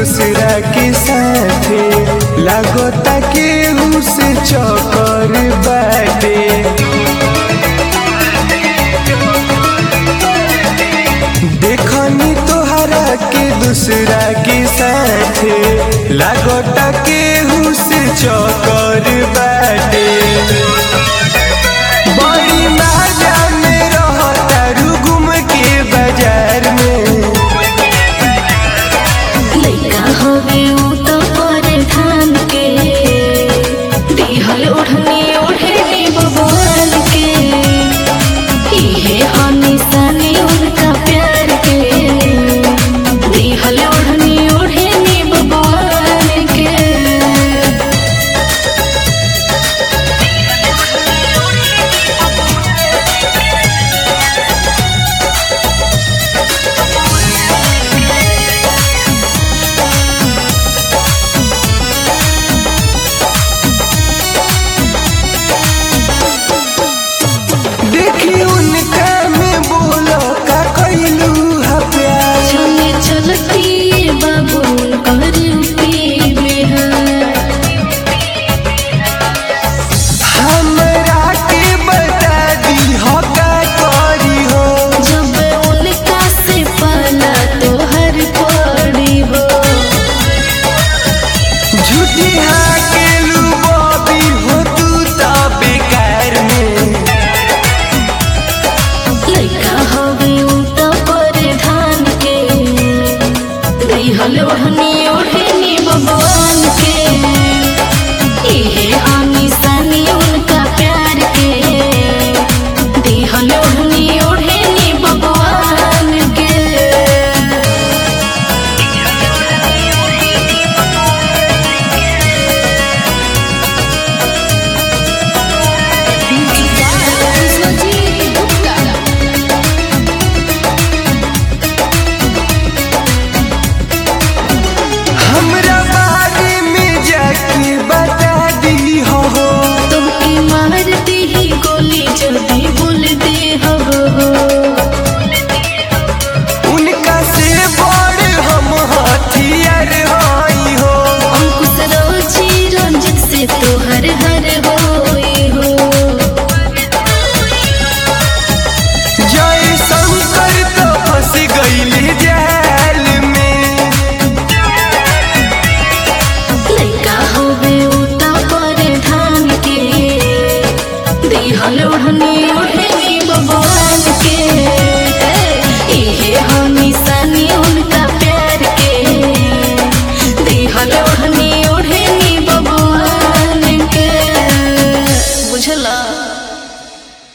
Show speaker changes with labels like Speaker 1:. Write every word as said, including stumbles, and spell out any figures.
Speaker 1: दूसरा के साथे लागोता के उसे चक्कर बाटे। देखनी तोहरा के दूसरा के साथे लागोता के उसे चक्कर बाटे। बड़ी मजा में रहता रू घूम के बाजार में।
Speaker 2: लइका होवे उ तो पर धान के दिहल ओढ़नी ओढ़नी बबुआन के। इहे ह निशानी उनका प्यार के दिहल ओढ़नी ओढ़नी बबुआन के।
Speaker 1: देखी उनका में बोलो का कइलू हा प्यार।
Speaker 2: चले चलती बाबू कर पी बिहार।
Speaker 1: हमरा के बता दी हो का करी हो।
Speaker 2: जब उनका से पाला तो हर पड़ी हो।
Speaker 1: झूठी हाँ के लू बॉबी हो तू तो बेकार में।
Speaker 2: लइका हवे उ तो पर धान के दिहल ओढ़नी ओढ़